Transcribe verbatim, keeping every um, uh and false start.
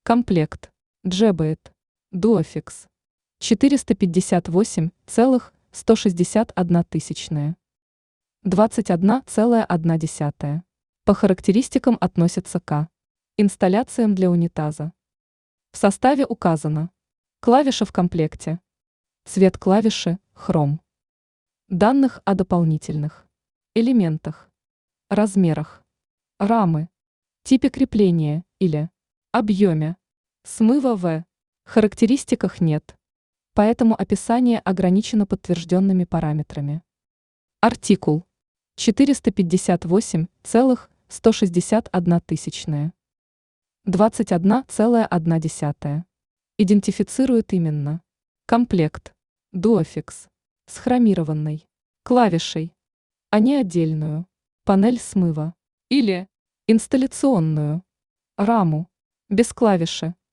Комплект. Джебейт. Duofix. четыреста пятьдесят восемь целых сто шестьдесят одна тысячная. двадцать одна целая одна десятая. По характеристикам относится к инсталляциям для унитаза. В составе указано: клавиша в комплекте, цвет клавиши – хром. Данных о дополнительных элементах, размерах, рамы, типе крепления или объеме смыва в характеристиках нет, поэтому описание ограничено подтвержденными параметрами. Артикул четыреста пятьдесят восемь целых сто шестьдесят одна тысячная. двадцать одна целая одна десятая. Идентифицирует именно комплект Duofix с хромированной клавишей, а не отдельную панель смыва или инсталляционную раму без клавиши.